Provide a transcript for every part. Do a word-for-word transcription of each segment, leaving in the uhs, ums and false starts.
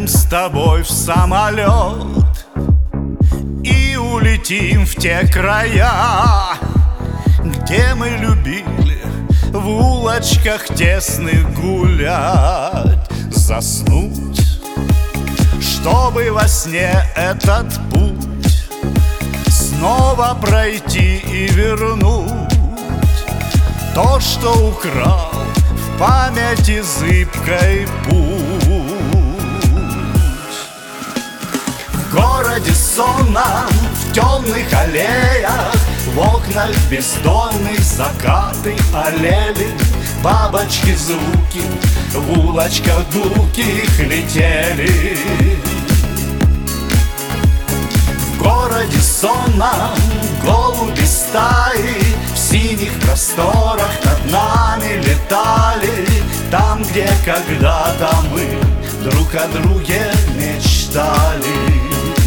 Сядем с тобой в самолет и улетим в те края, где мы любили в улочках тесных гулять, заснуть, чтобы во сне этот путь снова пройти и вернуть то, что украл в памяти зыбкой путь. В городе сонном, в темных аллеях, в окнах бездонных закаты олели, бабочки звуки в улочках гулких летели. В городе сонном голуби стаи в синих просторах над нами летали, там, где когда-то мы друг о друге мечтали.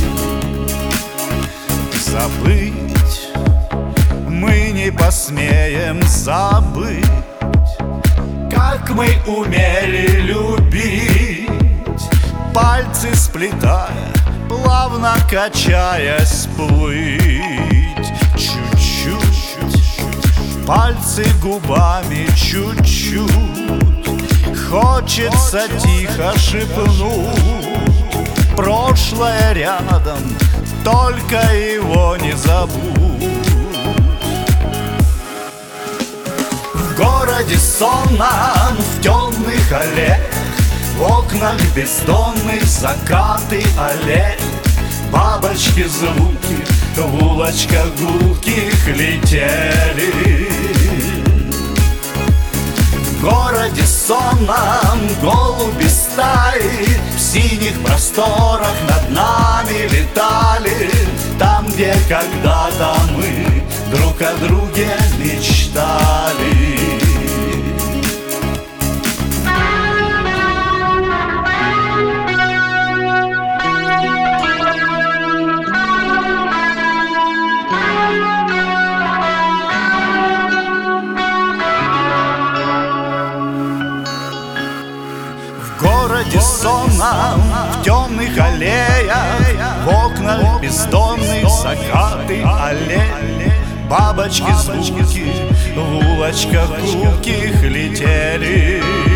Забыть мы не посмеем забыть, как мы умели любить, пальцы сплетая, плавно качаясь, плыть. Чуть-чуть, пальцы губами чуть-чуть, хочется тихо шепнуть. Прошлое рядом, только его не забудь. В городе сонном, в темных аллеях, в окнах бездонных закаты аллей, бабочки звуки в улочках гулких летели. В городе сонном голуби стаи в синих просторах над нами летали, там, где когда-то мы друг о друге мечтали. В городе сонном, в темных аллеях, в окнах бездонных закаты аллей, бабочки звуки в улочках гулких летели.